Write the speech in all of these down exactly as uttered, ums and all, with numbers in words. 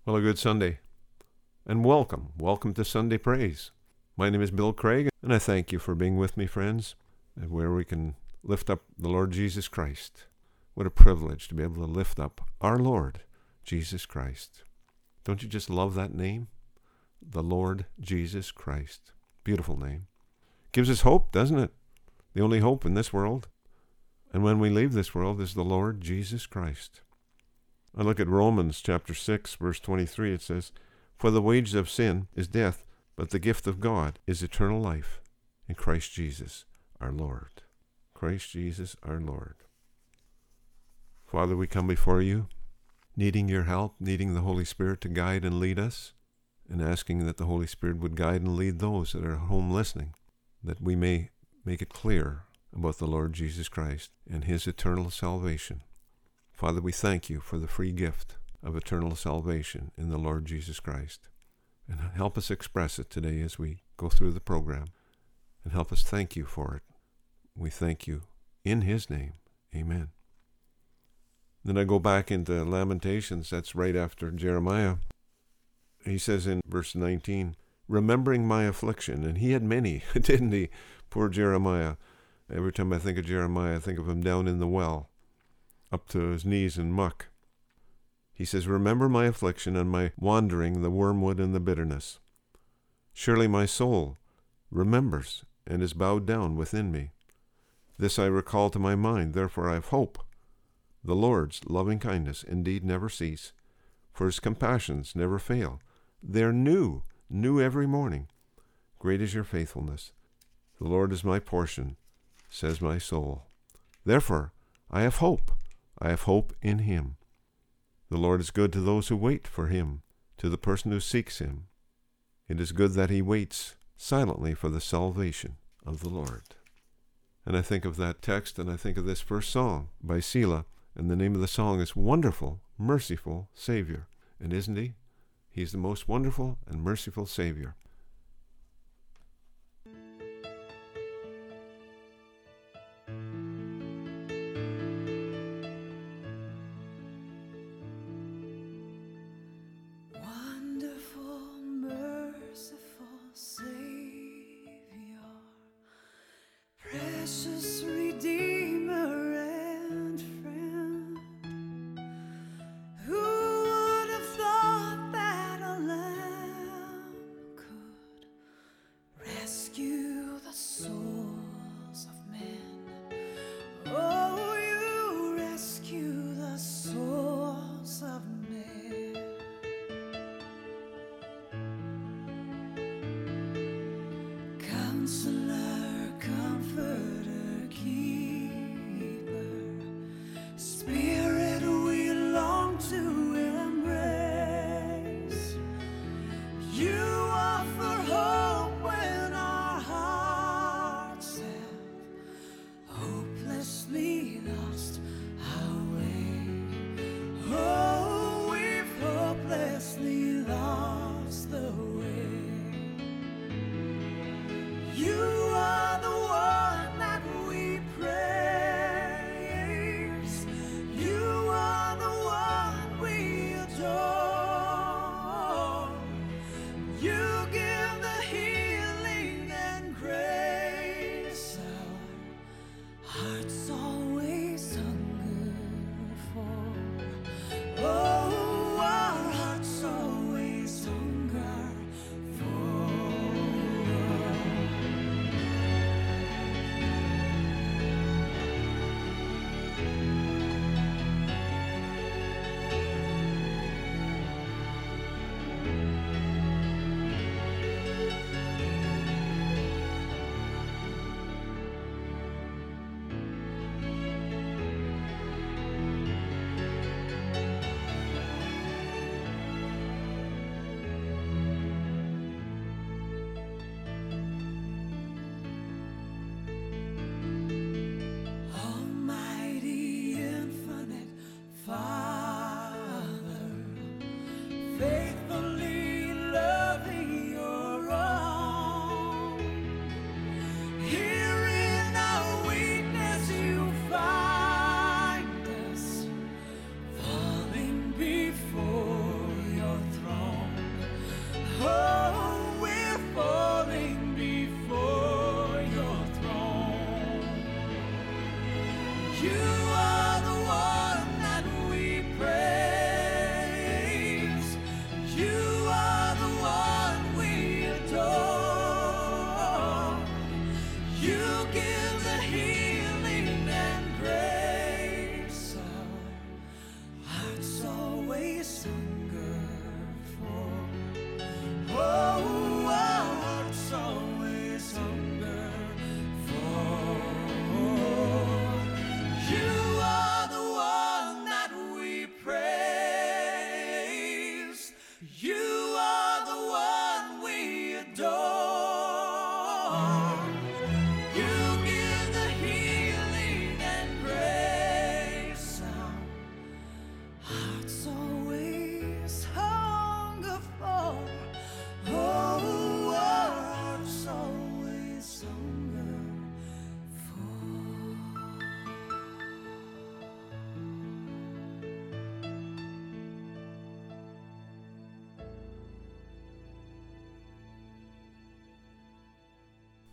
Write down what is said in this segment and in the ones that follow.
Well, a good Sunday, and welcome. Welcome to Sunday Praise. My name is Bill Craig, and I thank you for being with me, friends, and where we can lift up the Lord Jesus Christ. What a privilege to be able to lift up our Lord Jesus Christ. Don't you just love that name? The Lord Jesus Christ. Beautiful name. Gives us hope, doesn't it? The only hope in this world. And when we leave this world is the Lord Jesus Christ. I look at Romans chapter six, verse twenty-three. It says, "For the wages of sin is death, but the gift of God is eternal life in Christ Jesus our Lord." Christ Jesus our Lord. Father, we come before you, needing your help, needing the Holy Spirit to guide and lead us, and asking that the Holy Spirit would guide and lead those that are at home listening, that we may make it clear about the Lord Jesus Christ and his eternal salvation. Father, we thank you for the free gift of eternal salvation in the Lord Jesus Christ. And help us express it today as we go through the program. And help us thank you for it. We thank you in his name. Amen. Then I go back into Lamentations. That's right after Jeremiah. He says in verse nineteen, "Remembering my affliction," and he had many, didn't he? Poor Jeremiah. Every time I think of Jeremiah, I think of him down in the well, up to his knees in muck. He says, "Remember my affliction and my wandering, the wormwood and the bitterness. Surely my soul remembers and is bowed down within me. This I recall to my mind, therefore I have hope. The Lord's loving kindness indeed never cease, for his compassions never fail. They're new, new every morning. Great is your faithfulness. The Lord is my portion, says my soul. Therefore I have hope. I have hope in him. The Lord is good to those who wait for him, to the person who seeks him. It is good that he waits silently for the salvation of the Lord." And I think of that text, and I think of this first song by Selah, and the name of the song is "Wonderful, Merciful Savior." And isn't he? He's the most wonderful and merciful Savior. Precious Redeemer and friend, who would have thought that a lamb could rescue the souls of men? Oh, you rescue the souls of men. Counselor, Comforter, Keeper, Spirit we long to embrace. You offer hope when our hearts have hopelessly lost our way. Oh, we've hopelessly lost the way. You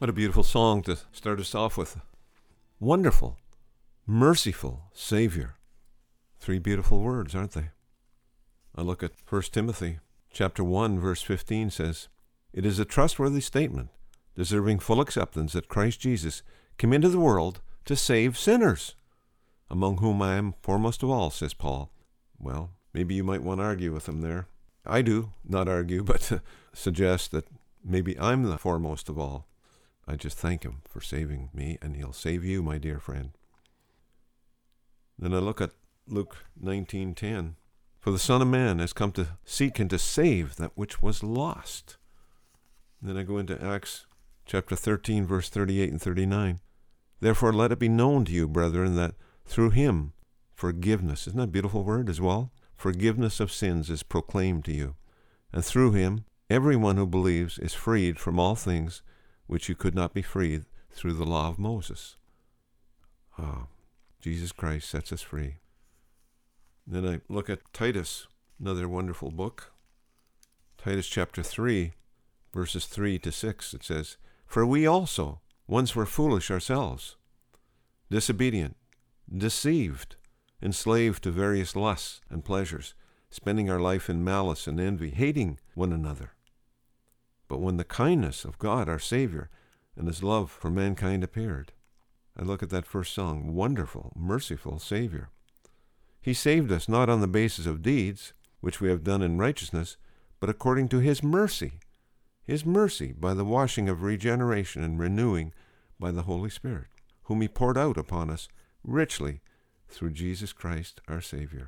What a beautiful song to start us off with. Wonderful, merciful Savior. Three beautiful words, aren't they? I look at First Timothy chapter one, verse fifteen says, "It is a trustworthy statement, deserving full acceptance, that Christ Jesus came into the world to save sinners, among whom I am foremost of all," says Paul. Well, maybe you might want to argue with him there. I do, not argue, but suggest that maybe I'm the foremost of all. I just thank him for saving me, and he'll save you, my dear friend. Then I look at Luke nineteen ten. "For the Son of Man has come to seek and to save that which was lost." And then I go into Acts chapter thirteen, verse thirty-eight and thirty-nine. "Therefore let it be known to you, brethren, that through him forgiveness," isn't that a beautiful word as well? "Forgiveness of sins is proclaimed to you. And through him everyone who believes is freed from all things which you could not be freed through the law of Moses." Ah, Jesus Christ sets us free. Then I look at Titus, another wonderful book. Titus chapter three, verses three to six, it says, "For we also once were foolish ourselves, disobedient, deceived, enslaved to various lusts and pleasures, spending our life in malice and envy, hating one another. But when the kindness of God our Savior and his love for mankind appeared," I look at that first song, wonderful, merciful Savior. "He saved us not on the basis of deeds, which we have done in righteousness, but according to his mercy, his mercy by the washing of regeneration and renewing by the Holy Spirit, whom he poured out upon us richly through Jesus Christ our Savior."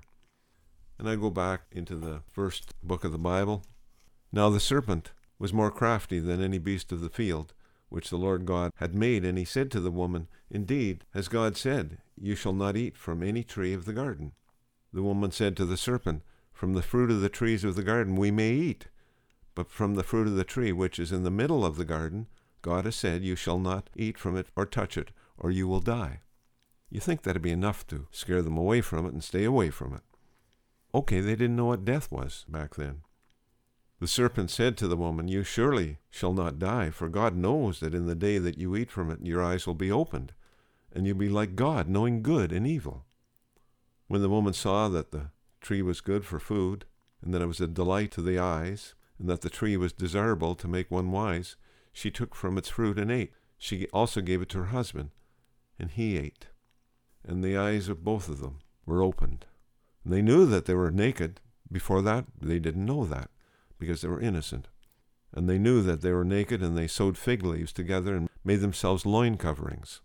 And I go back into the first book of the Bible. "Now the serpent was more crafty than any beast of the field, which the Lord God had made, and he said to the woman, Indeed, as God said, you shall not eat from any tree of the garden. The woman said to the serpent, From the fruit of the trees of the garden we may eat, but from the fruit of the tree which is in the middle of the garden, God has said, You shall not eat from it or touch it, or you will die." You think that'd be enough to scare them away from it and stay away from it. Okay, they didn't know what death was back then. "The serpent said to the woman, You surely shall not die, for God knows that in the day that you eat from it, your eyes will be opened, and you'll be like God, knowing good and evil. When the woman saw that the tree was good for food, and that it was a delight to the eyes, and that the tree was desirable to make one wise, she took from its fruit and ate. She also gave it to her husband, and he ate. And the eyes of both of them were opened. And they knew that they were naked. Before that, they didn't know that, because they were innocent. And they knew that they were naked, and they sewed fig leaves together and made themselves loin coverings.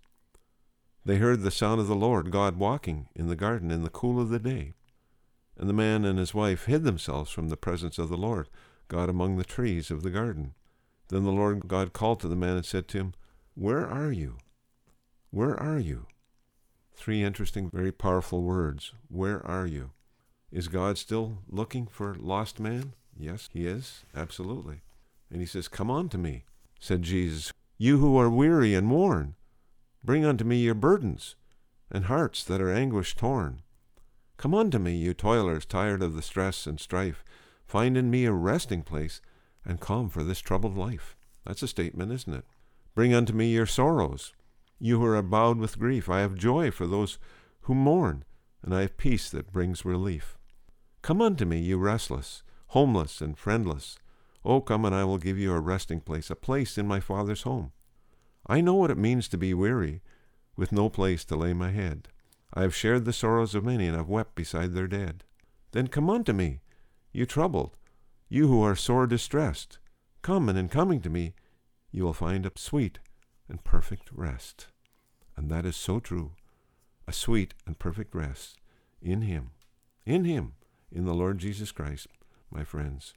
They heard the sound of the Lord God walking in the garden in the cool of the day. And the man and his wife hid themselves from the presence of the Lord God among the trees of the garden. Then the Lord God called to the man and said to him, Where are you? Where are you? Three interesting, very powerful words. Where are you? Is God still looking for lost man? Yes, he is. Absolutely. And he says, Come unto me, said Jesus, you who are weary and worn. Bring unto me your burdens and hearts that are anguish torn. Come unto me, you toilers, tired of the stress and strife. Find in me a resting place and calm for this troubled life. That's a statement, isn't it? Bring unto me your sorrows. You who are bowed with grief, I have joy for those who mourn, and I have peace that brings relief. Come unto me, you restless, homeless, and friendless. Oh, come and I will give you a resting place, a place in my Father's home. I know what it means to be weary, with no place to lay my head. I have shared the sorrows of many, and have wept beside their dead. Then come unto me, you troubled, you who are sore distressed. Come, and in coming to me, you will find a sweet and perfect rest. And that is so true, a sweet and perfect rest in Him, in Him, in the Lord Jesus Christ, my friends.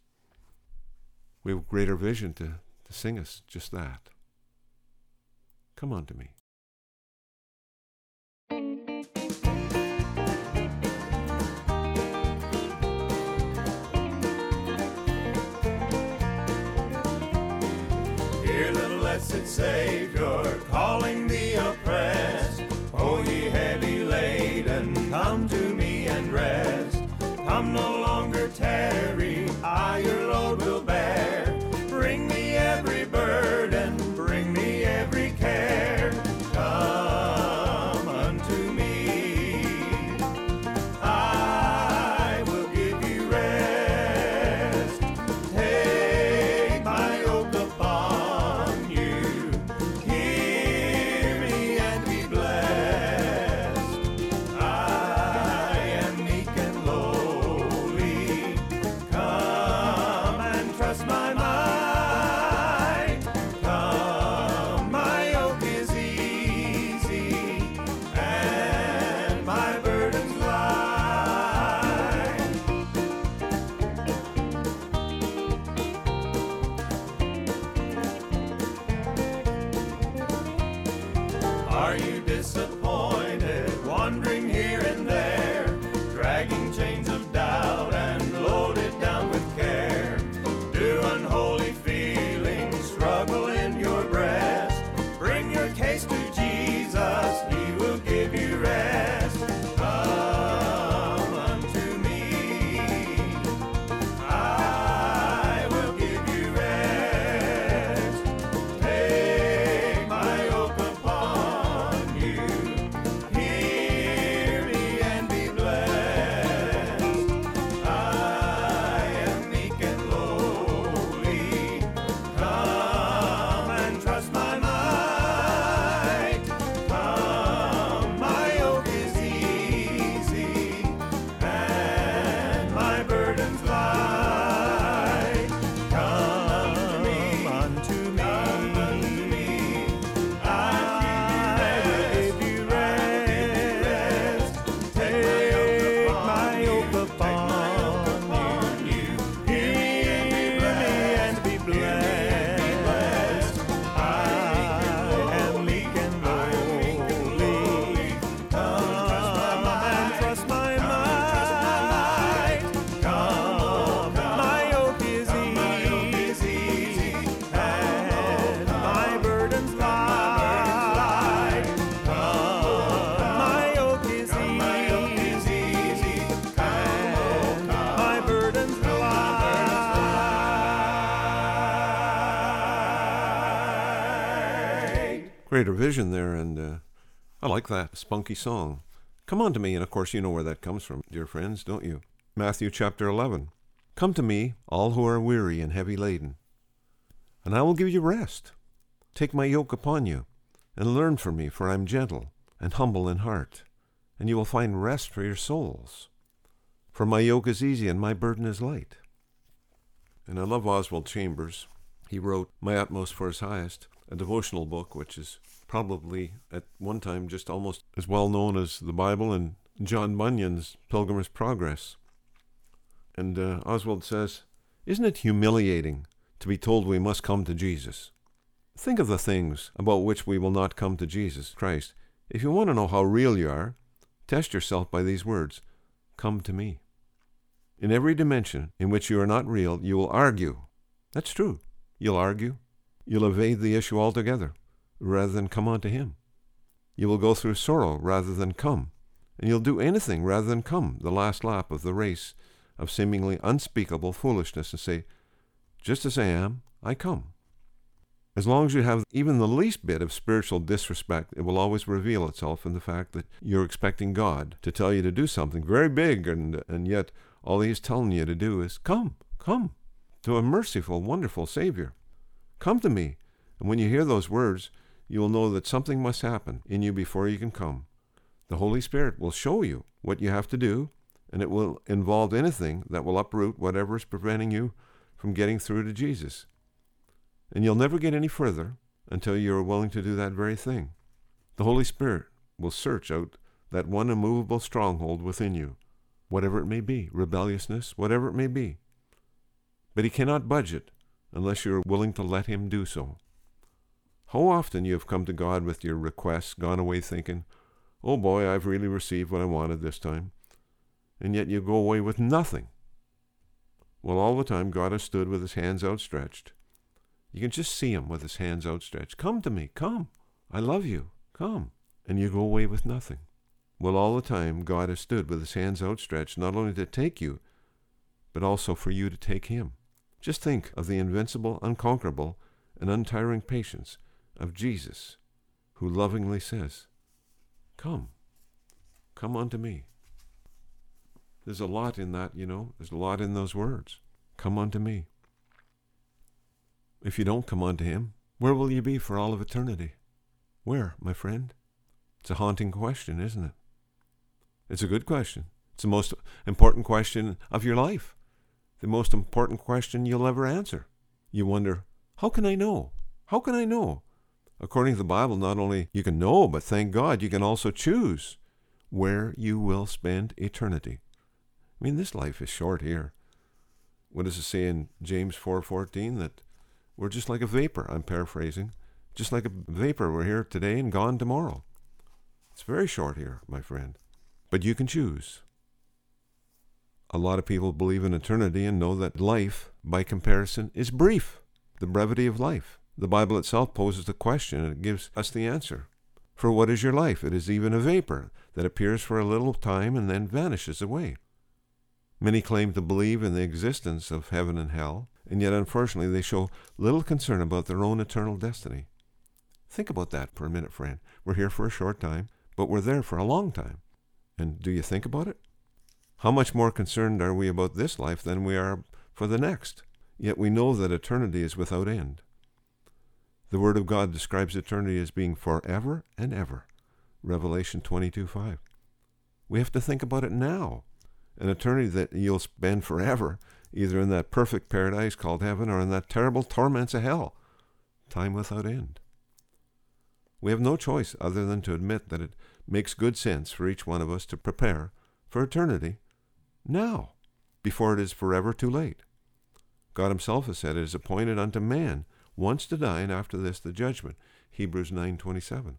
We have greater vision to, to sing us just that. Come unto me. Hear the blessed Savior calling the oppressed. O ye heavy laden, come to me and rest. Come no longer tarry, I your load will bear. Bring me every burden, bring me every chains of doubt and load it down with care. Do unholy feelings struggle in your breast? Bring your case to Jesus, he will give you rest. Come unto me, I will give you rest. Take my yoke upon you, hear me and be blessed. I am meek and lowly, come and trust my might. Come, my yoke is easy and my burden's light. Come unto me, come unto me, I will give you rest. Take my yoke upon you, hear me and be blessed. I am meek and lowly, come and trust my might. Come, my yoke is easy and my burden's light. Come, my yoke is easy and my burden's light. Greater vision there, and uh, I like that spunky song. Come on to me, and of course you know where that comes from, dear friends, don't you? Matthew chapter eleven. Come to me, all who are weary and heavy laden, and I will give you rest. Take my yoke upon you, and learn from me, for I am gentle and humble in heart, and you will find rest for your souls. For my yoke is easy and my burden is light. And I love Oswald Chambers. He wrote My Utmost for His Highest, a devotional book, which is probably at one time just almost as well known as the Bible and John Bunyan's Pilgrim's Progress. And uh, Oswald says, isn't it humiliating to be told we must come to Jesus? Think of the things about which we will not come to Jesus Christ. If you want to know how real you are, test yourself by these words, come to me. In every dimension in which you are not real, you will argue. That's true. You'll argue. You'll evade the issue altogether, rather than come unto him. You will go through sorrow rather than come, and you'll do anything rather than come the last lap of the race of seemingly unspeakable foolishness and say, just as I am, I come. As long as you have even the least bit of spiritual disrespect, it will always reveal itself in the fact that you're expecting God to tell you to do something very big, and and yet all he's telling you to do is come, come to a merciful, wonderful Savior. Come to me. And when you hear those words, you will know that something must happen in you before you can come. The Holy Spirit will show you what you have to do, and it will involve anything that will uproot whatever is preventing you from getting through to Jesus. And you'll never get any further until you are willing to do that very thing. The Holy Spirit will search out that one immovable stronghold within you, whatever it may be, rebelliousness, whatever it may be. But he cannot budge it unless you are willing to let him do so. How often you have come to God with your requests, gone away thinking, oh boy, I've really received what I wanted this time, and yet you go away with nothing. Well, all the time God has stood with his hands outstretched. You can just see him with his hands outstretched. Come to me, come. I love you, come. And you go away with nothing. Well, all the time God has stood with his hands outstretched, not only to take you, but also for you to take him. Just think of the invincible, unconquerable, and untiring patience of Jesus, who lovingly says, come, come unto me. There's a lot in that, you know. There's a lot in those words. Come unto me. If you don't come unto him, where will you be for all of eternity? Where, my friend? It's a haunting question, isn't it? It's a good question. It's the most important question of your life. The most important question you'll ever answer. You wonder, how can I know? How can I know? According to the Bible, not only you can know, but thank God you can also choose where you will spend eternity. I mean, this life is short here. What does it say in James four fourteen? That we're just like a vapor, I'm paraphrasing. Just like a vapor, we're here today and gone tomorrow. It's very short here, my friend. But you can choose. A lot of people believe in eternity and know that life, by comparison, is brief, the brevity of life. The Bible itself poses the question, and it gives us the answer. For what is your life? It is even a vapor that appears for a little time and then vanishes away. Many claim to believe in the existence of heaven and hell, and yet unfortunately they show little concern about their own eternal destiny. Think about that for a minute, friend. We're here for a short time, but we're there for a long time. And do you think about it? How much more concerned are we about this life than we are for the next? Yet we know that eternity is without end. The Word of God describes eternity as being forever and ever. Revelation twenty-two five. We have to think about it now. An eternity that you'll spend forever, either in that perfect paradise called heaven or in that terrible torments of hell. Time without end. We have no choice other than to admit that it makes good sense for each one of us to prepare for eternity now, before it is forever too late. God himself has said it is appointed unto man once to die, and after this the judgment. Hebrews nine twenty-seven.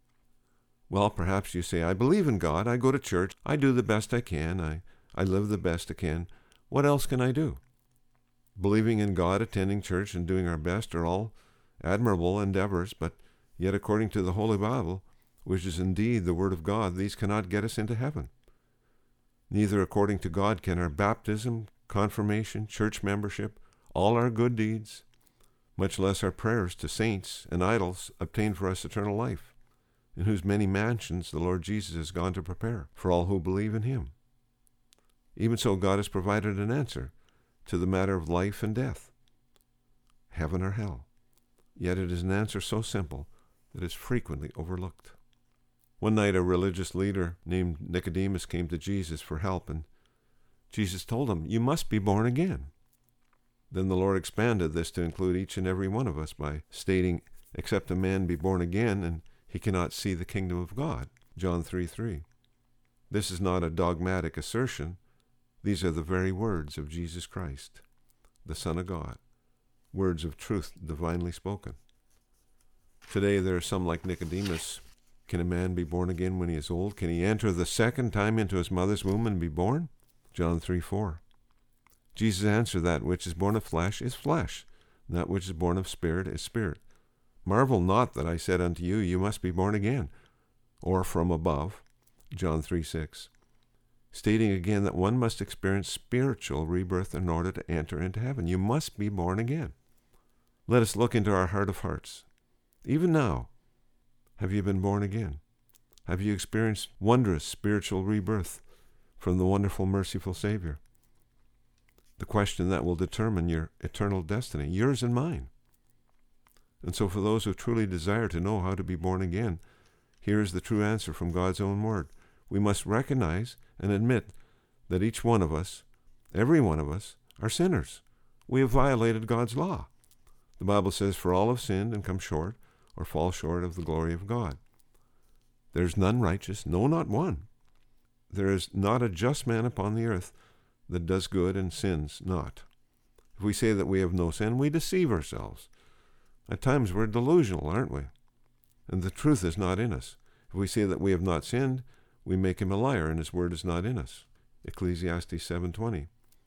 Well, perhaps you say, I believe in God, I go to church, I do the best I can, I, I live the best I can. What else can I do? Believing in God, attending church, and doing our best are all admirable endeavors, but yet according to the Holy Bible, which is indeed the Word of God, these cannot get us into heaven. Neither according to God can our baptism, confirmation, church membership, all our good deeds, much less our prayers to saints and idols, obtain for us eternal life, in whose many mansions the Lord Jesus has gone to prepare for all who believe in him. Even so, God has provided an answer to the matter of life and death, heaven or hell. Yet it is an answer so simple that is frequently overlooked. One night a religious leader named Nicodemus came to Jesus for help, and Jesus told him, you must be born again. Then the Lord expanded this to include each and every one of us by stating, except a man be born again, and he cannot see the kingdom of God. John three three. This is not a dogmatic assertion. These are the very words of Jesus Christ, the Son of God, words of truth divinely spoken. Today there are some like Nicodemus. Can a man be born again when he is old? Can he enter the second time into his mother's womb and be born? John three four. Jesus answered, that which is born of flesh is flesh, and that which is born of spirit is spirit. Marvel not that I said unto you, you must be born again, or from above. John three six. Stating again that one must experience spiritual rebirth in order to enter into heaven. You must be born again. Let us look into our heart of hearts. Even now, have you been born again? Have you experienced wondrous spiritual rebirth from the wonderful, merciful Savior? The question that will determine your eternal destiny, yours and mine. And so for those who truly desire to know how to be born again, here is the true answer from God's own word. We must recognize and admit that each one of us, every one of us, are sinners. We have violated God's law. The Bible says, for all have sinned and come short or fall short of the glory of God. There is none righteous, no, not one. There is not a just man upon the earth that does good and sins not. If we say that we have no sin, we deceive ourselves. At times we're delusional, aren't we? And the truth is not in us. If we say that we have not sinned, we make him a liar, and his word is not in us. Ecclesiastes seven twenty.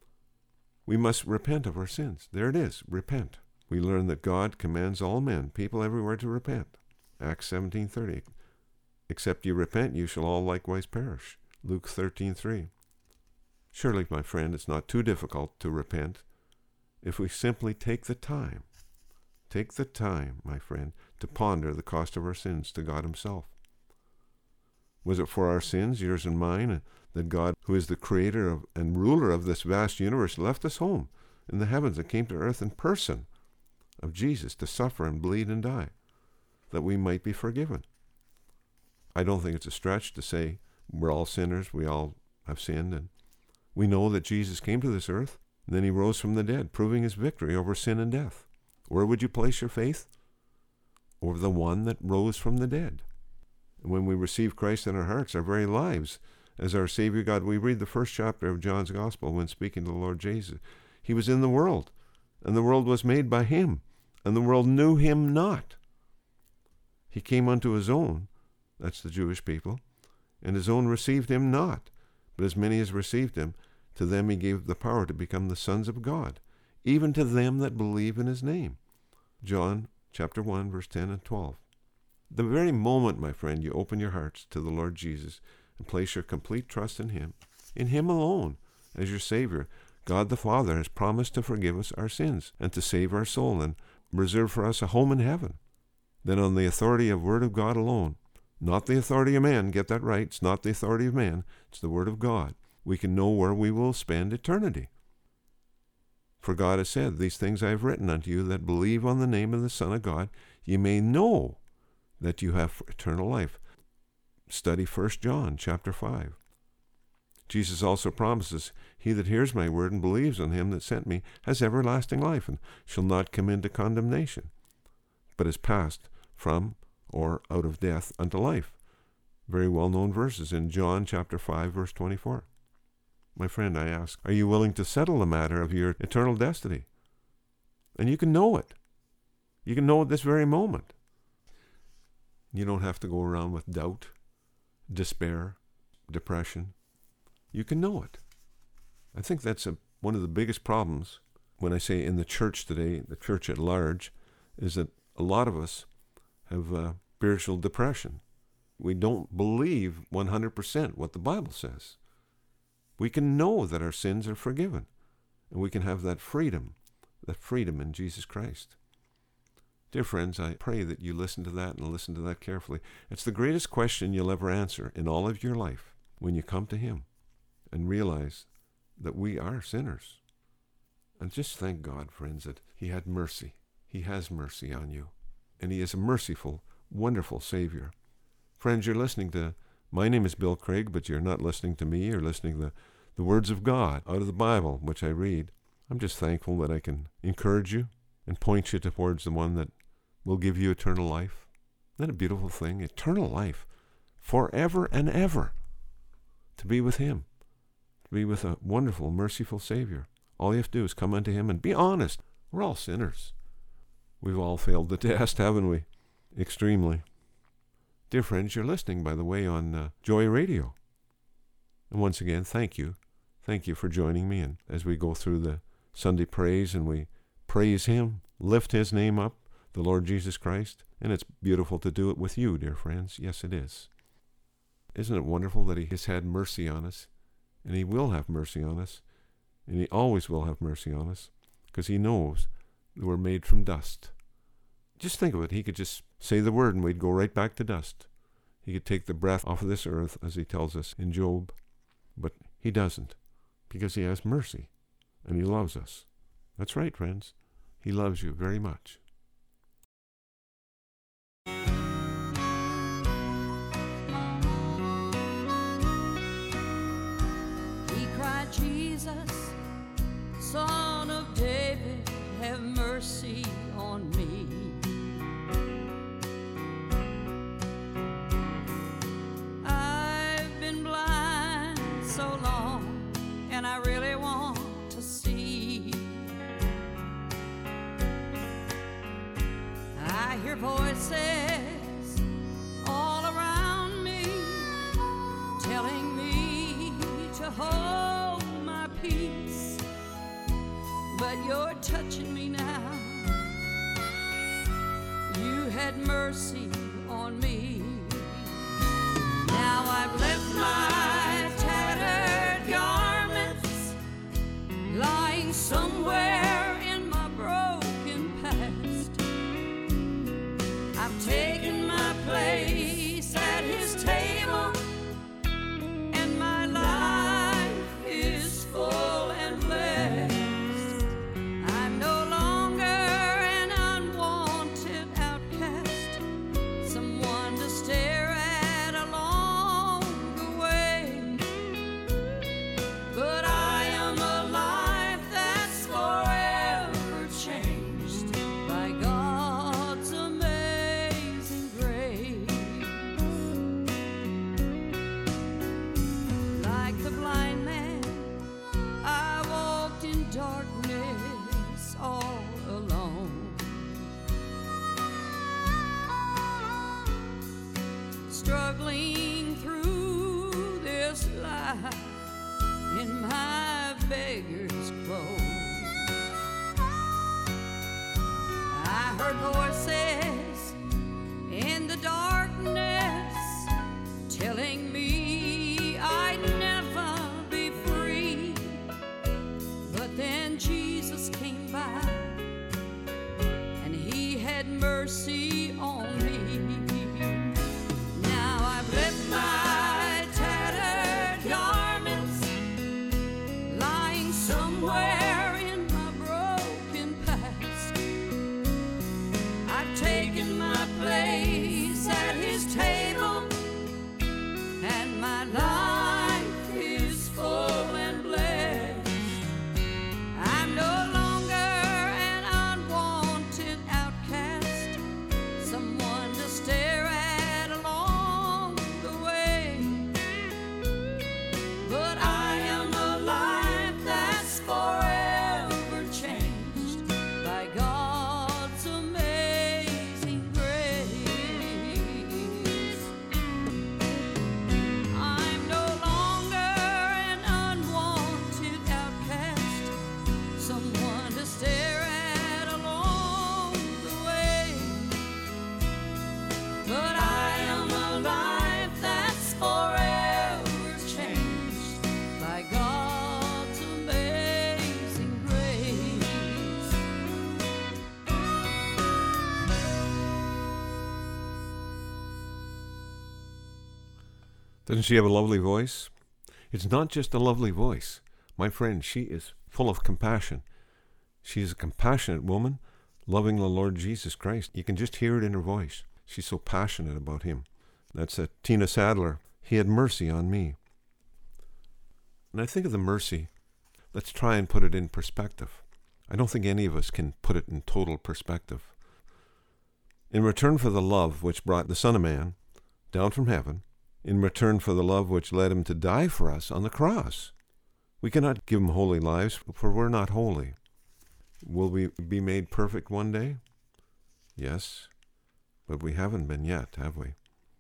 We must repent of our sins. There it is, repent. We learn that God commands all men, people everywhere, to repent. Acts seventeen thirty. Except you repent, you shall all likewise perish. Luke thirteen three. Surely, my friend, it's not too difficult to repent if we simply take the time, take the time, my friend, to ponder the cost of our sins to God himself. Was it for our sins, yours and mine, that God, who is the creator of and ruler of this vast universe, left us home in the heavens and came to earth in person of Jesus to suffer and bleed and die, that we might be forgiven? I don't think it's a stretch to say we're all sinners, we all have sinned, and we know that Jesus came to this earth, and then he rose from the dead, proving his victory over sin and death. Where would you place your faith? Over the one that rose from the dead. And when we receive Christ in our hearts, our very lives, as our Savior God, we read the first chapter of John's Gospel when speaking to the Lord Jesus. He was in the world, and the world was made by him, and the world knew him not. He came unto his own, that's the Jewish people, and his own received him not. But as many as received him, To them he gave the power to become the sons of God, even to them that believe in his name. John chapter one, verse ten and twelve. The very moment, my friend, you open your hearts to the Lord Jesus and place your complete trust in him, in him alone, as your Savior, God the Father has promised to forgive us our sins and to save our soul and reserve for us a home in heaven. Then on the authority of Word of God alone, not the authority of man, get that right, it's not the authority of man, it's the Word of God, we can know where we will spend eternity. For God has said, these things I have written unto you that believe on the name of the Son of God, ye may know that you have eternal life. Study First John chapter five. Jesus also promises, he that hears my word and believes on him that sent me has everlasting life, and shall not come into condemnation, but is passed from or out of death unto life. Very well-known verses in John chapter five, verse twenty-four. My friend, I ask, are you willing to settle the matter of your eternal destiny? And you can know it. You can know it this very moment. You don't have to go around with doubt, despair, depression. You can know it. I think that's a, one of the biggest problems when I say in the church today, the church at large, is that a lot of us have uh, spiritual depression. We don't believe one hundred percent what the Bible says. We can know that our sins are forgiven, and we can have that freedom, that freedom in Jesus Christ. Dear friends, I pray that you listen to that and listen to that carefully. It's the greatest question you'll ever answer in all of your life when you come to him and realize that we are sinners. And just thank God, friends, that he had mercy. He has mercy on you. And he is a merciful, wonderful Savior. Friends, you're listening to, my name is Bill Craig, but you're not listening to me. You're listening to the, the words of God out of the Bible, which I read. I'm just thankful that I can encourage you and point you towards the one that will give you eternal life. Isn't that a beautiful thing? Eternal life, forever and ever, to be with him, to be with a wonderful, merciful Savior. All you have to do is come unto him and be honest. We're all sinners. We've all failed the test, haven't we? Extremely. Dear friends, you're listening, by the way, on uh, Joy Radio. And once again, thank you. Thank you for joining me and as we go through the Sunday praise and we praise him, lift his name up, the Lord Jesus Christ. And it's beautiful to do it with you, dear friends. Yes, it is. Isn't it wonderful that he has had mercy on us? And he will have mercy on us. And he always will have mercy on us because he knows that we're made from dust. Just think of it. He could just say the word and we'd go right back to dust. He could take the breath off of this earth, as he tells us in Job. But he doesn't because he has mercy and he loves us. That's right, friends. He loves you very much. He cried, Jesus, Son of David, have mercy on me. I've been blind so long, and I really want to see. I hear voices all around me telling me to hold my peace. But you're touching me now. You had mercy on me. Now I've left my tattered garments lying somewhere in my broken past. I've taken my place at his table, and my life is full and blessed. Darkness all alone, struggling through this life in my voices in the darkness telling me I'd never be free. But then Jesus came by and he had mercy on me. Now I've left my tattered garments lying somewhere in my broken past. I've taken my place at his table, and my life is full and blessed. I'm no longer an unwanted outcast, someone to stare at along the way. But I am a life that's forever changed by God's amazing grace. I'm no longer an unwanted outcast, someone to stare at along the way. But I am a life that's forever changed by God's amazing grace. Doesn't she have a lovely voice? It's not just a lovely voice. My friend, she is full of compassion. She is a compassionate woman, loving the Lord Jesus Christ. You can just hear it in her voice. She's so passionate about him. That's uh, Tina Sadler. He had mercy on me. And I think of the mercy. Let's try and put it in perspective. I don't think any of us can put it in total perspective. In return for the love which brought the Son of Man down from heaven, in return for the love which led him to die for us on the cross, we cannot give him holy lives, for we're not holy. Will we be made perfect one day? Yes, but we haven't been yet, have we?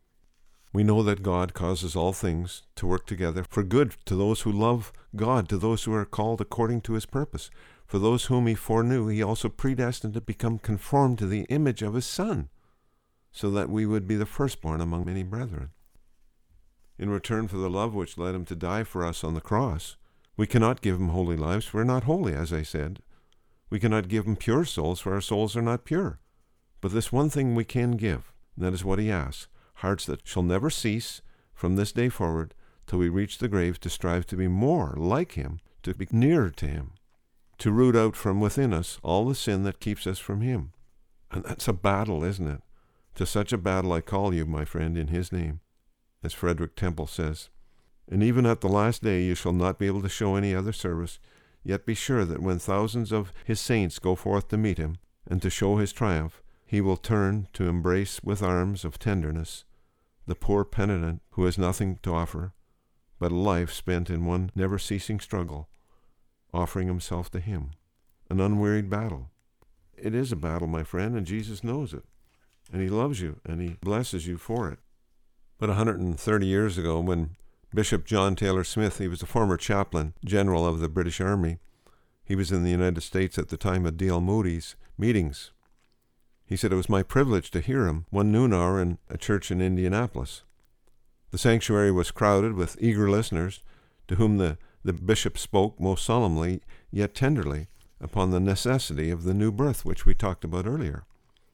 We know that God causes all things to work together for good to those who love God, to those who are called according to his purpose. For those whom he foreknew, he also predestined to become conformed to the image of his Son, so that we would be the firstborn among many brethren. In return for the love which led him to die for us on the cross, we cannot give him holy lives, for we're not holy, as I said. We cannot give him pure souls, for our souls are not pure. But this one thing we can give, and that is what he asks, hearts that shall never cease from this day forward till we reach the grave to strive to be more like him, to be nearer to him, to root out from within us all the sin that keeps us from him. And that's a battle, isn't it? To such a battle I call you, my friend, in his name, as Frederick Temple says. And even at the last day you shall not be able to show any other service, yet be sure that when thousands of his saints go forth to meet him, and to show his triumph, he will turn to embrace with arms of tenderness the poor penitent who has nothing to offer but a life spent in one never-ceasing struggle, offering himself to him. An unwearied battle. It is a battle, my friend, and Jesus knows it. And he loves you, and he blesses you for it. But one hundred thirty years ago, when Bishop John Taylor Smith, he was a former chaplain general of the British Army. He was in the United States at the time of D L Moody's meetings. He said it was my privilege to hear him one noon hour in a church in Indianapolis. The sanctuary was crowded with eager listeners to whom the, the bishop spoke most solemnly, yet tenderly, upon the necessity of the new birth, which we talked about earlier.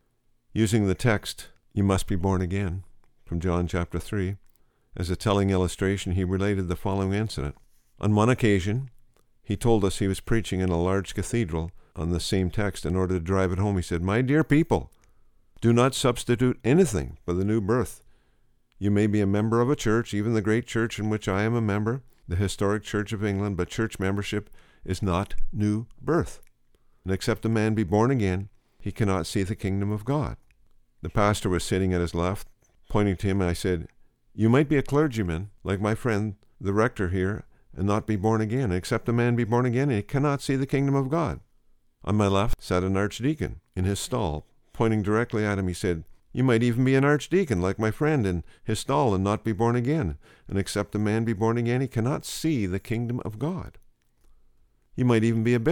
Using the text, "You must be born again," from John chapter three, as a telling illustration, he related the following incident. On one occasion, he told us he was preaching in a large cathedral on the same text. In order to drive it home, he said, "My dear people, do not substitute anything for the new birth. You may be a member of a church, even the great church in which I am a member, the historic Church of England, but church membership is not new birth. And except a man be born again, he cannot see the kingdom of God." The pastor was sitting at his left, pointing to him, and I said, "You might be a clergyman, like my friend, the rector here, and not be born again. Except a man be born again, and he cannot see the kingdom of God." On my left sat an archdeacon in his stall. Pointing directly at him, he said, "You might even be an archdeacon, like my friend, in his stall, and not be born again. And except a man be born again, he cannot see the kingdom of God. You might even be a bishop,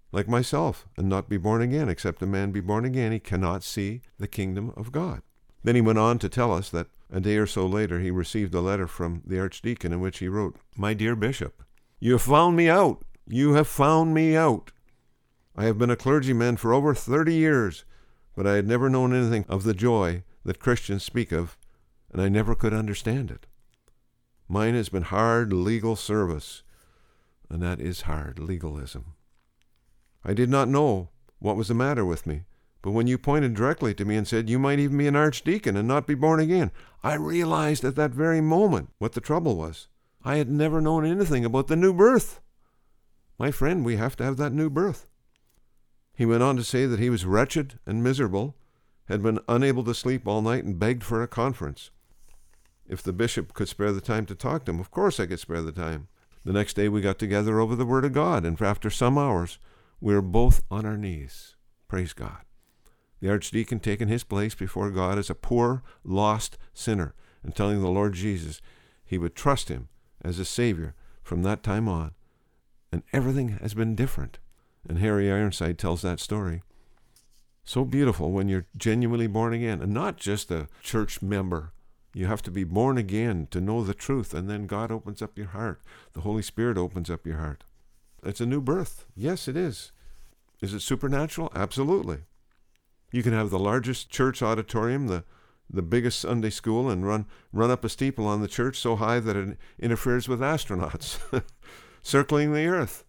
like myself, and not be born again. Except a man be born again, he cannot see the kingdom of God. Then he went on to tell us that a day or so later he received a letter from the archdeacon in which he wrote, "My dear bishop, you have found me out. You have found me out. I have been a clergyman for over thirty years, but I had never known anything of the joy that Christians speak of, and I never could understand it. Mine has been hard legal service," and that is hard legalism. "I did not know what was the matter with me, but when you pointed directly to me and said you might even be an archdeacon and not be born again, I realized at that very moment what the trouble was. I had never known anything about the new birth. My friend, we have to have that new birth." He went on to say that he was wretched and miserable, had been unable to sleep all night, and begged for a conference. If the bishop could spare the time to talk to him, of course I could spare the time. The next day we got together over the Word of God, and after some hours we were both on our knees. Praise God. The archdeacon taking his place before God as a poor, lost sinner, and telling the Lord Jesus he would trust him as a Savior from that time on. And everything has been different. And Harry Ironside tells that story. So beautiful when you're genuinely born again, and not just a church member. You have to be born again to know the truth, and then God opens up your heart. The Holy Spirit opens up your heart. It's a new birth. Yes, it is. Is it supernatural? Absolutely. You can have the largest church auditorium, the, the biggest Sunday school, and run, run up a steeple on the church so high that it interferes with astronauts circling the earth.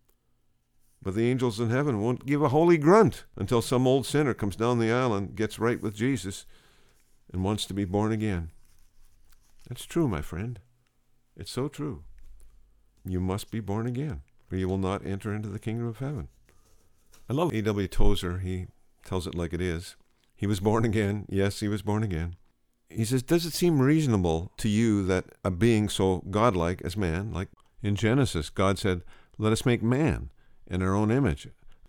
But the angels in heaven won't give a holy grunt until some old sinner comes down the aisle and gets right with Jesus and wants to be born again. That's true, my friend. It's so true. You must be born again, or you will not enter into the kingdom of heaven. I love A W Tozer. He tells it like it is. He was born again. Yes, he was born again. He says, does it seem reasonable to you that a being so godlike as man, like in Genesis, God said, let us make man in our own image.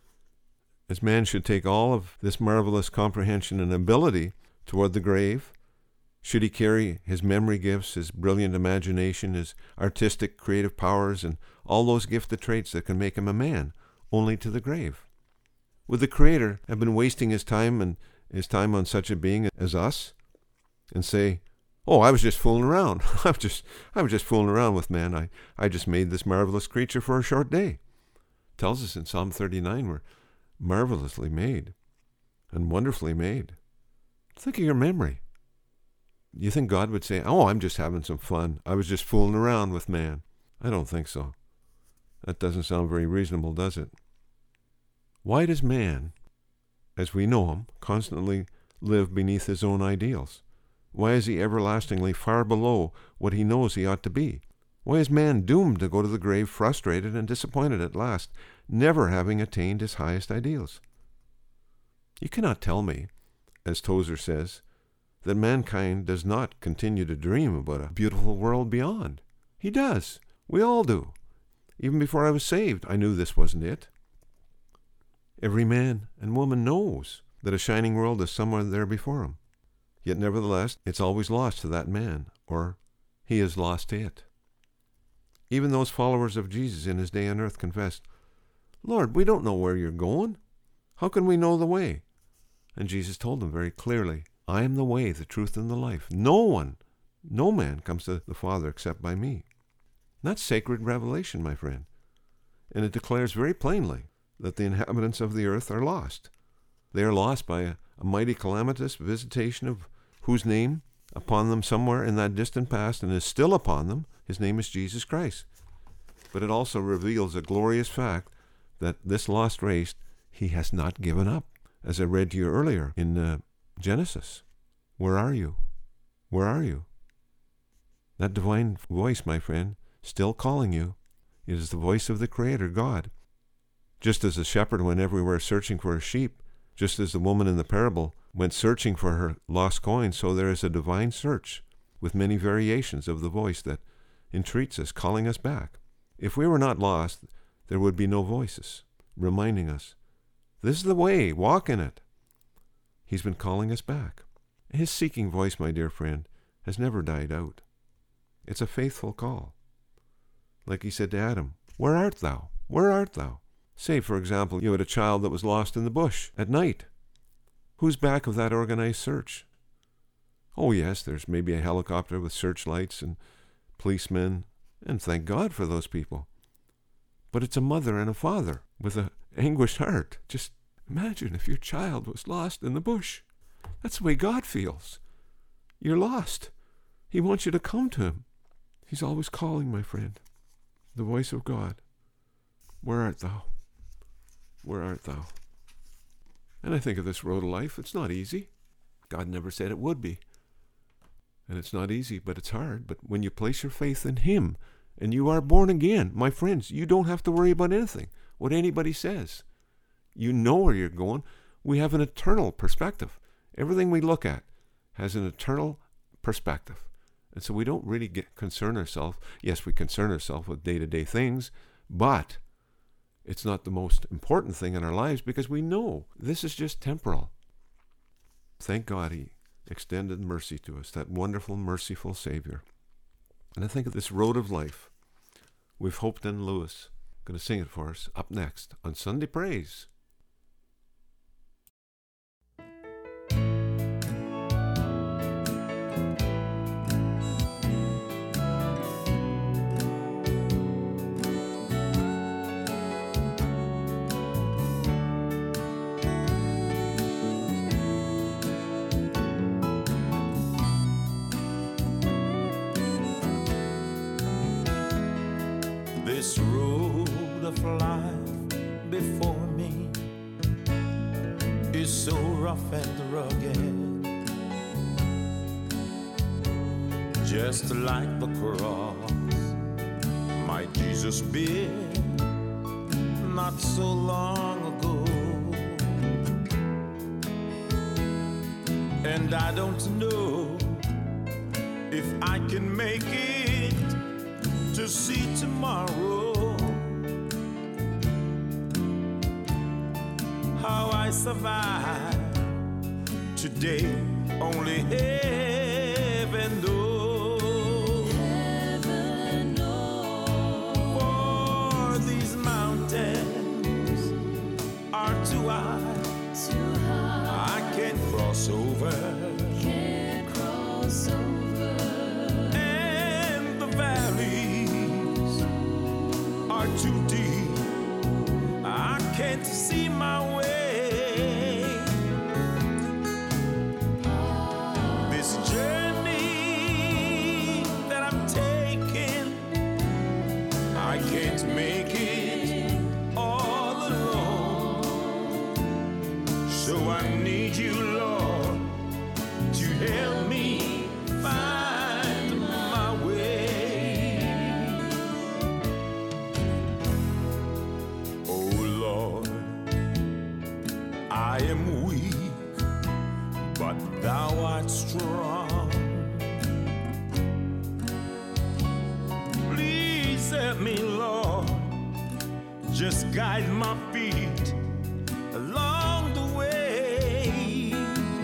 As man should take all of this marvelous comprehension and ability toward the grave, should he carry his memory gifts, his brilliant imagination, his artistic creative powers, and all those gifted traits that can make him a man, only to the grave? Would the Creator have been wasting his time and his time on such a being as us, and say, "Oh, I was just fooling around. I was just, I was just fooling around with man. I, I just made this marvelous creature for a short day." It tells us in Psalm thirty-nine, we're marvelously made and wonderfully made. Think of your memory. You think God would say, "Oh, I'm just having some fun. I was just fooling around with man"? I don't think so. That doesn't sound very reasonable, does it? Why does man, as we know him, constantly live beneath his own ideals? Why is he everlastingly far below what he knows he ought to be? Why is man doomed to go to the grave frustrated and disappointed at last, never having attained his highest ideals? You cannot tell me, as Tozer says, that mankind does not continue to dream about a beautiful world beyond. He does. We all do. Even before I was saved, I knew this wasn't it. Every man and woman knows that a shining world is somewhere there before him. Yet nevertheless, it's always lost to that man, or he is lost to it. Even those followers of Jesus in his day on earth confessed, "Lord, we don't know where you're going. How can we know the way?" And Jesus told them very clearly, "I am the way, the truth, and the life. No one, no man comes to the Father except by me." And that's sacred revelation, my friend. And it declares very plainly that the inhabitants of the earth are lost. They are lost by a, a mighty calamitous visitation of whose name upon them somewhere in that distant past and is still upon them. His name is Jesus Christ. But it also reveals a glorious fact that this lost race, he has not given up. As I read to you earlier in uh, Genesis. Where are you? Where are you? That divine voice, my friend, still calling you. It is the voice of the Creator, God. Just as the shepherd went everywhere searching for a sheep, just as the woman in the parable went searching for her lost coin, so there is a divine search with many variations of the voice that entreats us, calling us back. If we were not lost, there would be no voices reminding us, this is the way, walk in it. He's been calling us back. His seeking voice, my dear friend, has never died out. It's a faithful call. Like he said to Adam, "Where art thou? Where art thou?" Say, for example, you had a child that was lost in the bush at night. Who's back of that organized search? Oh yes, there's maybe a helicopter with searchlights and policemen, and thank God for those people. But it's a mother and a father with an anguished heart. Just imagine if your child was lost in the bush. That's the way God feels. You're lost. He wants you to come to him. He's always calling, my friend. The voice of God. Where art thou? Where art thou? And I think of this road of life. It's not easy. God never said it would be. And it's not easy, but it's hard. But when you place your faith in him and you are born again, my friends, you don't have to worry about anything, what anybody says. You know where you're going. We have an eternal perspective. Everything we look at has an eternal perspective. And so we don't really get concern ourselves. Yes, we concern ourselves with day-to-day things, but it's not the most important thing in our lives because we know this is just temporal. Thank God he extended mercy to us, that wonderful, merciful Savior. And I think of this road of life. We've hoped in Lewis. Going to sing it for us up next on Sunday Praise. This road of life before me is so rough and rugged, just like the cross my Jesus bear not so long ago. And I don't know if I can make it to see tomorrow. How I survive today, only heaven knows. Heaven knows. For these mountains are too high, Too high, I can't cross over. can't cross over. And the valleys are too deep, I can't see my way. This journey that I'm taking, I can't make it all alone. So I need you, Lord, to help me find my way. Oh Lord, I am weak, but thou art strong. Please help me, Lord, just guide my feet along the way.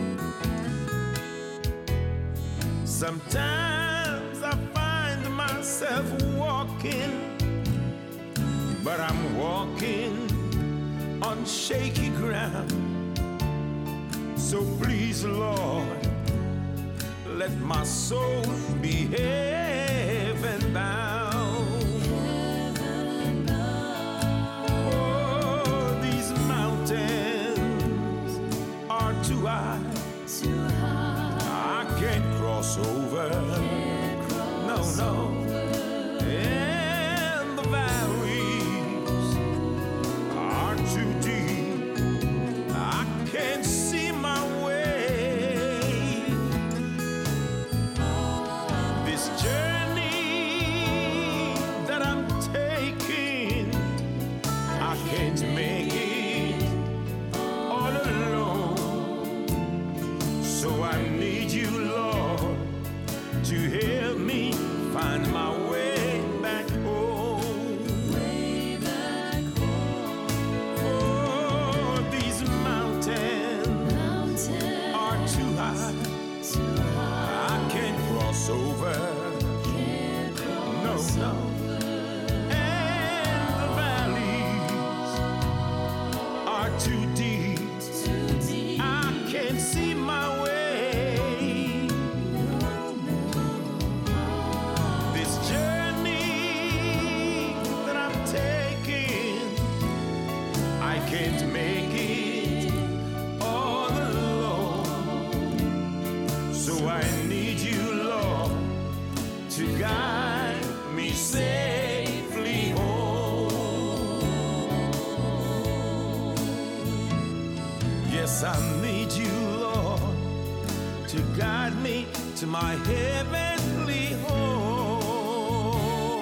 Sometimes I find myself walking, but I'm walking on shaky ground. So please, Lord, let my soul be heaven bound. Heaven knows. Oh, these mountains are too high, Too high, I can't cross over. can't No, cross no. over. And the valleys are too deep, I can't see my way. This journey too deep. too deep. I can't see my way. This journey that I'm taking, I can't make it all alone. So I need you, Lord, to guide me safely home. Yes, I need you, Lord, to guide me to my heavenly home.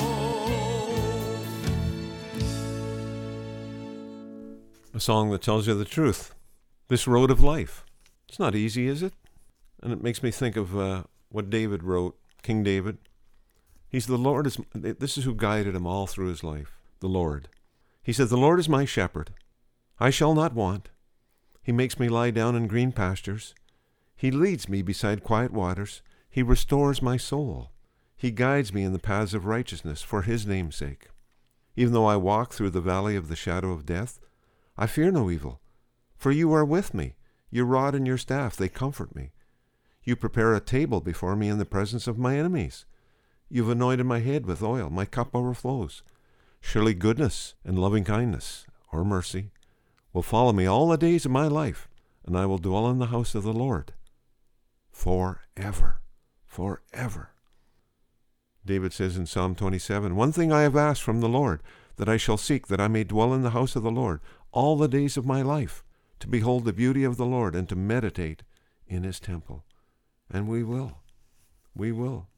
A song that tells you the truth. This road of life. It's not easy, is it? And it makes me think of uh, what David wrote, King David. He's the Lord is, this is who guided him all through his life, the Lord. He said, "The Lord is my shepherd. I shall not want. He makes me lie down in green pastures. He leads me beside quiet waters. He restores my soul. He guides me in the paths of righteousness for his name's sake. Even though I walk through the valley of the shadow of death, I fear no evil, for you are with me. Your rod and your staff, they comfort me. You prepare a table before me in the presence of my enemies. You've anointed my head with oil. My cup overflows. Surely goodness and loving kindness, or mercy, will follow me all the days of my life, and I will dwell in the house of the Lord forever, forever." David says in Psalm twenty-seven, "One thing I have asked from the Lord, that I shall seek, that I may dwell in the house of the Lord all the days of my life, to behold the beauty of the Lord and to meditate in his temple." And we will. We will.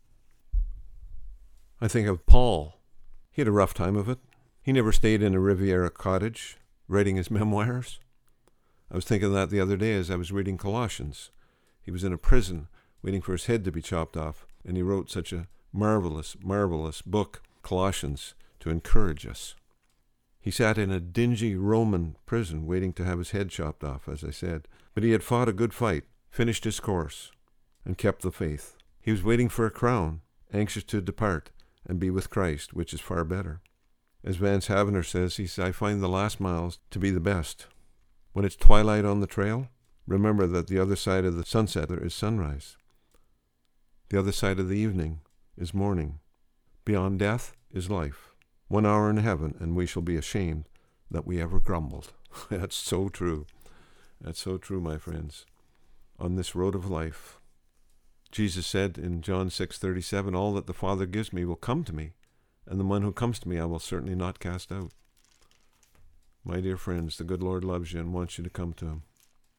I think of Paul. He had a rough time of it. He never stayed in a Riviera cottage writing his memoirs. I was thinking of that the other day as I was reading Colossians. He was in a prison waiting for his head to be chopped off, and he wrote such a marvelous, marvelous book, Colossians, to encourage us. He sat in a dingy Roman prison waiting to have his head chopped off, as I said. But he had fought a good fight, finished his course, and kept the faith. He was waiting for a crown, anxious to depart and be with Christ, which is far better. As Vance Havner says, he says, "I find the last miles to be the best. When it's twilight on the trail, remember that the other side of the sunset is sunrise. The other side of the evening is morning. Beyond death is life. One hour in heaven, and we shall be ashamed that we ever grumbled." That's so true. That's so true, my friends. On this road of life, Jesus said in John six thirty-seven, "All that the Father gives me will come to me, and the one who comes to me I will certainly not cast out." My dear friends, the good Lord loves you and wants you to come to him.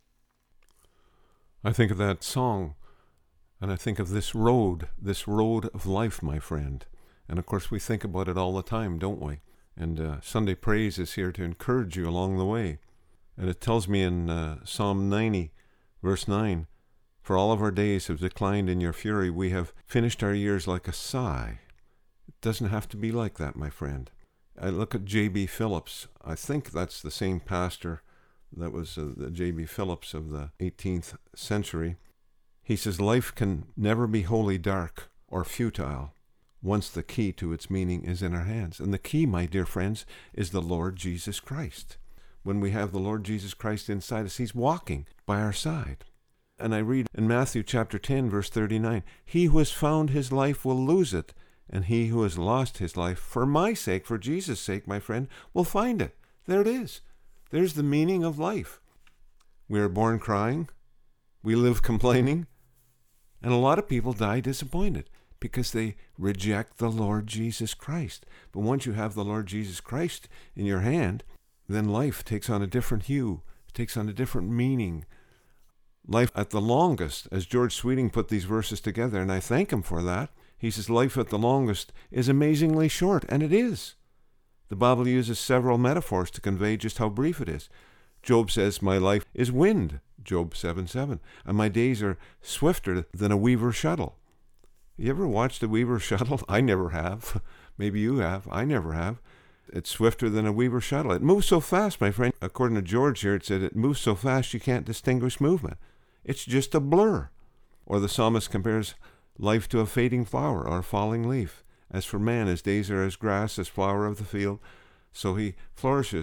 I think of that song, and I think of this road, this road of life, my friend. And of course we think about it all the time, don't we? And uh, Sunday Praise is here to encourage you along the way. And it tells me in uh, Psalm ninety, verse nine, "For all of our days have declined in your fury. We have finished our years like a sigh." It doesn't have to be like that, my friend. I look at J B Phillips. I think that's the same pastor that was uh, the J B Phillips of the eighteenth century. He says, "Life can never be wholly dark or futile once the key to its meaning is in our hands." And the key, my dear friends, is the Lord Jesus Christ. When we have the Lord Jesus Christ inside us, he's walking by our side. And I read in Matthew chapter ten, verse thirty-nine, "He who has found his life will lose it, and he who has lost his life for my sake, for Jesus' sake, my friend, will find it." There it is. There's the meaning of life. We are born crying. We live complaining. And a lot of people die disappointed because they reject the Lord Jesus Christ. But once you have the Lord Jesus Christ in your hand, then life takes on a different hue, it takes on a different meaning. Life at the longest, as George Sweeting put these verses together, and I thank him for that. He says, life at the longest is amazingly short, and it is. The Bible uses several metaphors to convey just how brief it is. Job says, "My life is wind," Job seven seven, "and my days are swifter than a weaver's shuttle." You ever watched a weaver's shuttle? I never have. Maybe you have. I never have. It's swifter than a weaver's shuttle. It moves so fast, my friend. According to George here, it said it moves so fast you can't distinguish movement. It's just a blur. Or the psalmist compares life to a fading flower or a falling leaf. As for man, his days are as grass, as flower of the field, so he flourishes.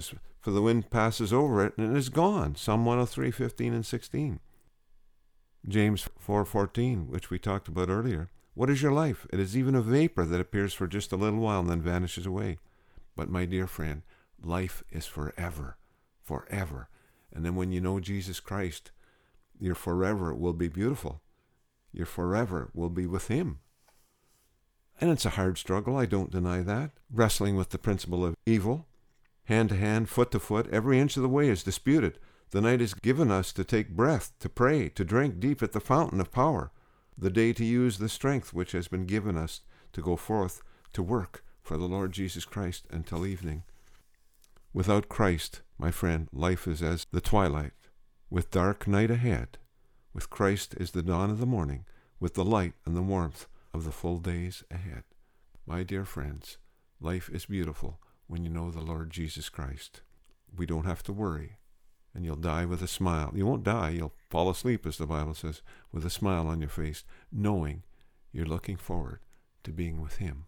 for the wind passes over it and it is gone. Psalm one oh three, fifteen and sixteen. James four fourteen, which we talked about earlier. What is your life? It is even a vapor that appears for just a little while and then vanishes away. But my dear friend, life is forever, forever. And then when you know Jesus Christ, your forever will be beautiful. Your forever will be with him. And it's a hard struggle, I don't deny that. Wrestling with the principle of evil, hand to hand, foot to foot, every inch of the way is disputed. The night is given us to take breath, to pray, to drink deep at the fountain of power. The day to use the strength which has been given us to go forth to work for the Lord Jesus Christ until evening. Without Christ, my friend, life is as the twilight, with dark night ahead. With Christ is the dawn of the morning, with the light and the warmth of the full days ahead. My dear friends, life is beautiful when you know the Lord Jesus Christ. We don't have to worry, and you'll die with a smile. You won't die, you'll fall asleep, as the Bible says, with a smile on your face, knowing you're looking forward to being with him.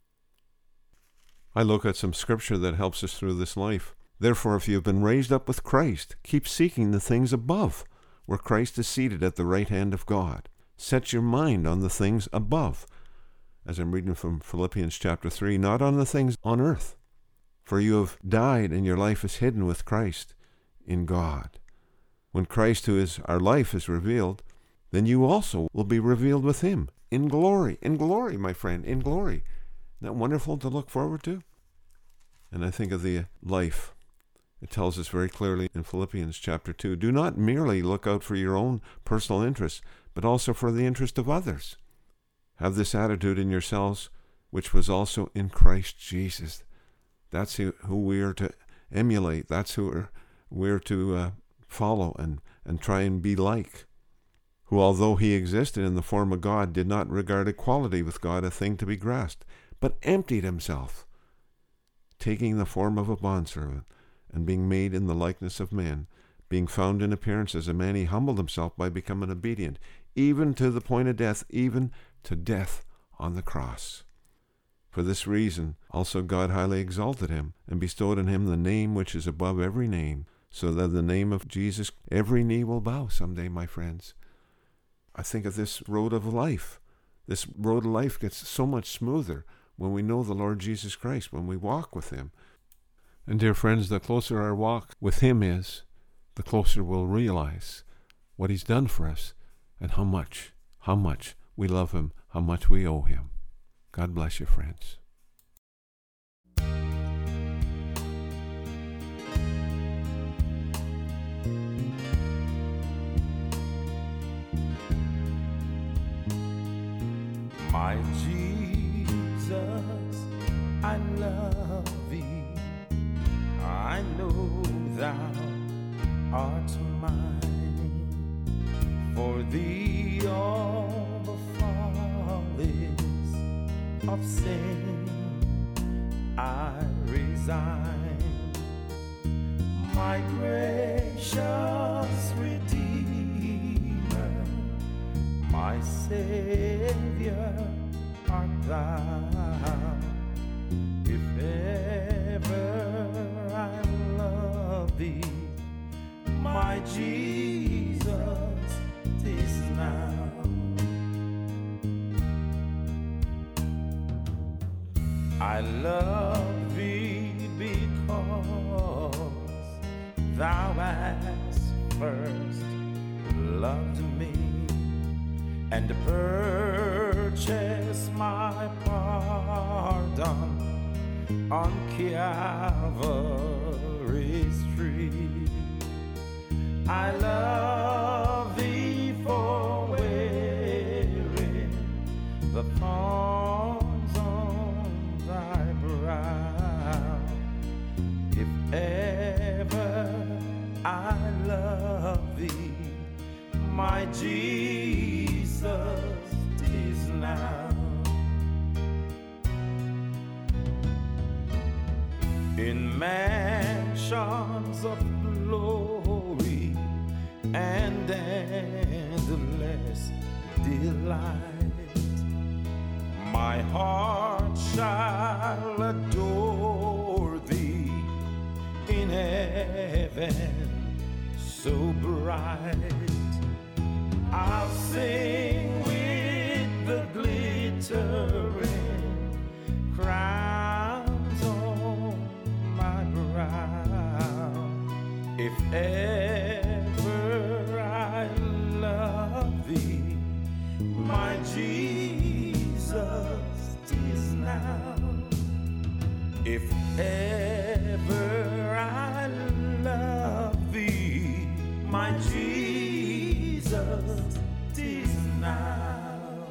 I look at some scripture that helps us through this life. Therefore, if you have been raised up with Christ, keep seeking the things above, where Christ is seated at the right hand of God. Set your mind on the things above, as I'm reading from Philippians chapter three, not on the things on earth. For you have died, and your life is hidden with Christ in God. When Christ, who is our life, is revealed, then you also will be revealed with him in glory. In glory, my friend, in glory. Isn't that wonderful to look forward to? And I think of the life. It tells us very clearly in Philippians chapter two, do not merely look out for your own personal interests, but also for the interest of others. Have this attitude in yourselves, which was also in Christ Jesus. That's who, who we are to emulate. That's who we're, we're to uh, follow and, and try and be like. Who, although he existed in the form of God, did not regard equality with God a thing to be grasped, but emptied himself, taking the form of a bondservant, and being made in the likeness of men, being found in appearance as a man, he humbled himself by becoming obedient, even to the point of death, even to death on the cross. For this reason also God highly exalted him, and bestowed on him the name which is above every name, so that the name of Jesus every knee will bow someday, my friends. I think of this road of life. This road of life gets so much smoother when we know the Lord Jesus Christ, when we walk with him. And dear friends, the closer our walk with him is, the closer we'll realize what he's done for us and how much, how much we love him, how much we owe him. God bless you, friends. My Jesus, I love thee. I know thou art mine. For thee all the follies of sin I resign. My gracious Redeemer, my Savior art thou. If ever I love thee, my Jesus, 'tis now. I love thee because thou hast first loved me, and purchase my pardon on Calvary's tree. I love thee for wearing the thorns on thy brow. If ever I love thee, my Jesus, 'tis now. In mansions of glory and endless delight, my heart shall adore thee in heaven so bright. I'll sing with the glittering crowns on my brow. If ever I love thee, my Jesus, 'tis now. If ever I love thee, my Jesus, 'tis now.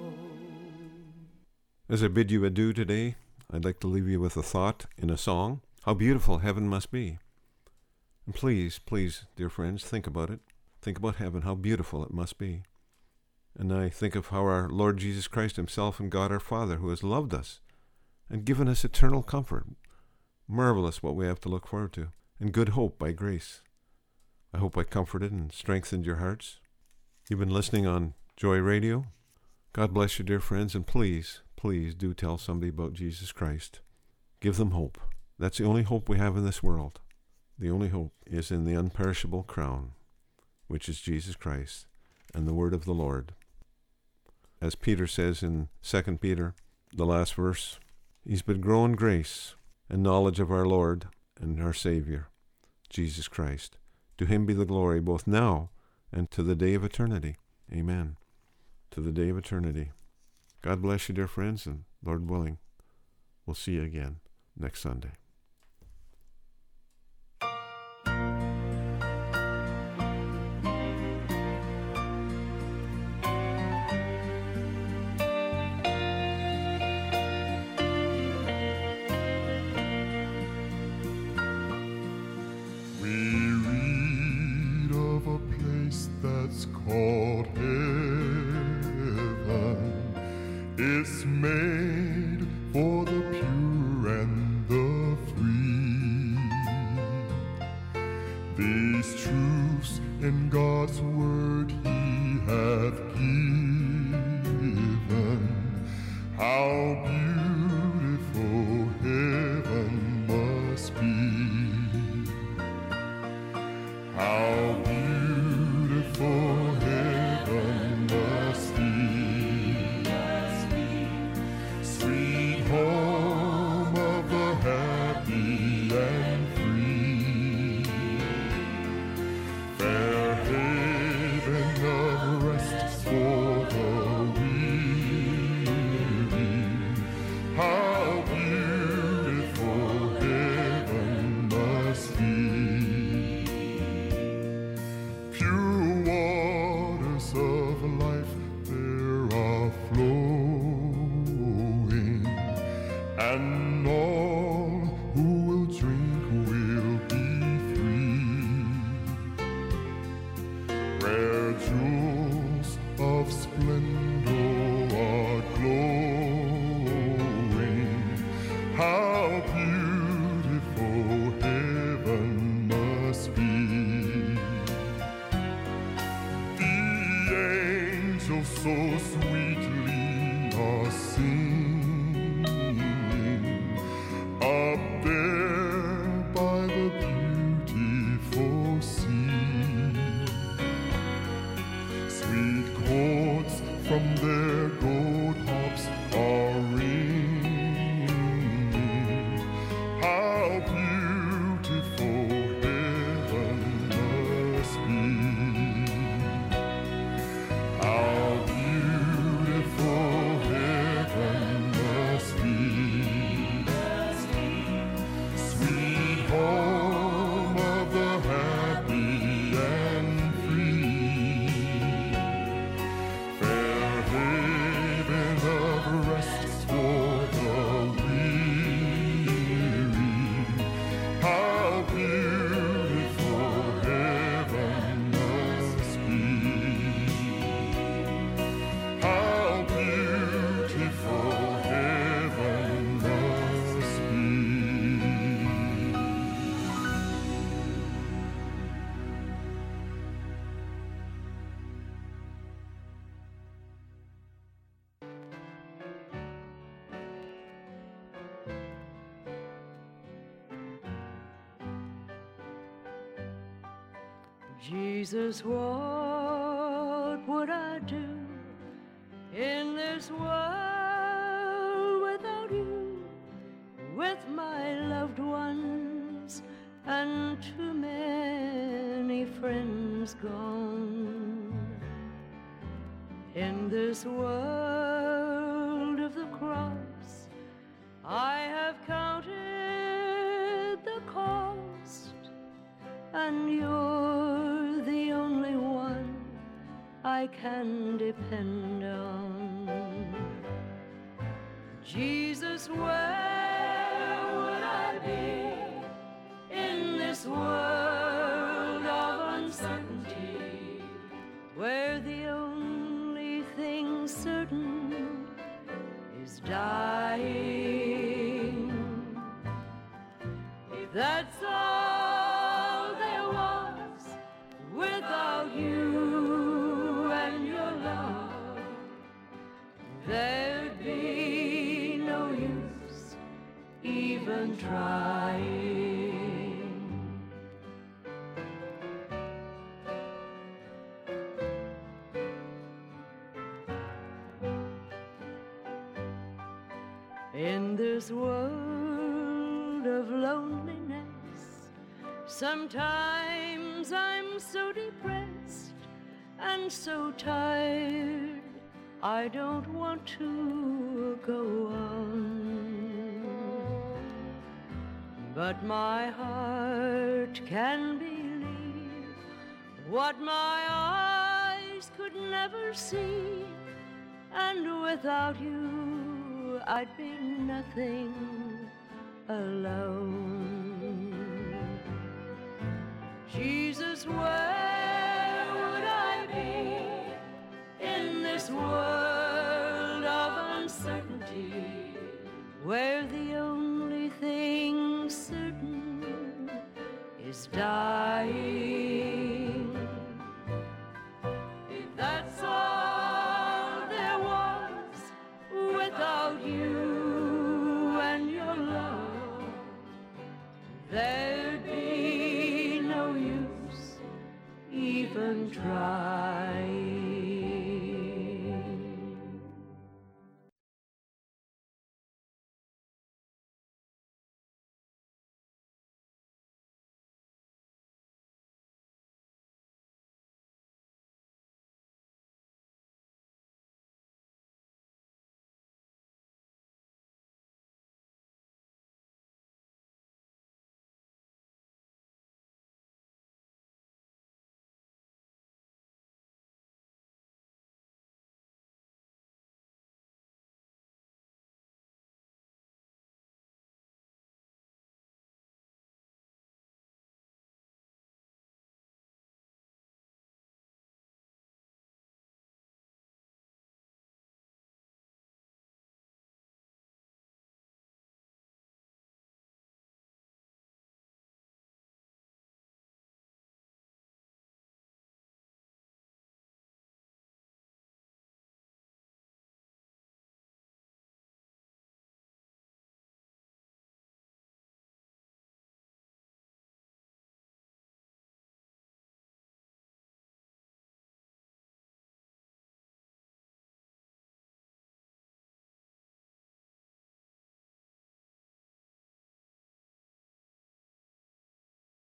As I bid you adieu today, I'd like to leave you with a thought in a song. How beautiful heaven must be. And please, please, dear friends, think about it. Think about heaven, how beautiful it must be. And I think of how our Lord Jesus Christ himself and God our Father, who has loved us and given us eternal comfort. Marvelous what we have to look forward to, and good hope by grace. I hope I comforted and strengthened your hearts. You've been listening on Joy Radio. God bless you, dear friends, and please, please do tell somebody about Jesus Christ. Give them hope. That's the only hope we have in this world. The only hope is in the unperishable crown, which is Jesus Christ and the word of the Lord. As Peter says in Second Peter, the last verse, he's been grow in grace and knowledge of our Lord and our Savior, Jesus Christ. To him be the glory both now and to the day of eternity. Amen. To the day of eternity. God bless you, dear friends, and Lord willing, we'll see you again next Sunday. That's called heaven. It's made for the pure and the free. These truths in God's word he hath given. How beautiful heaven must be. How for heaven must be, sweet home of the happy and free, fair haven of rest for the weary. How beautiful heaven must be. Of life there are flowing, and all who will drink will be free. Rare jewels of splendor are glowing. How beautiful heaven must be. So sweetly are singing up there by the beautiful sea. Sweet chords from their gold harps are ringing. How beautiful heaven must be. How beautiful heaven Jesus, what would I do in this world without you? With my loved ones and too many friends gone. In this world of the cross, I have counted the cost, and you're the only one I can depend on. Jesus, where would I be in this world of uncertainty, where the only thing certain is dying? If that's all there was without you and your love, there'd be no use even trying. In this world of loneliness, sometimes I'm so depressed and so tired, I don't want to go on. But my heart can believe what my eyes could never see, and without you I'd be nothing alone. Jesus, where would I be in this world of uncertainty, where the only thing certain is dying? If that's all there was without you and your love, there'd be no use even trying.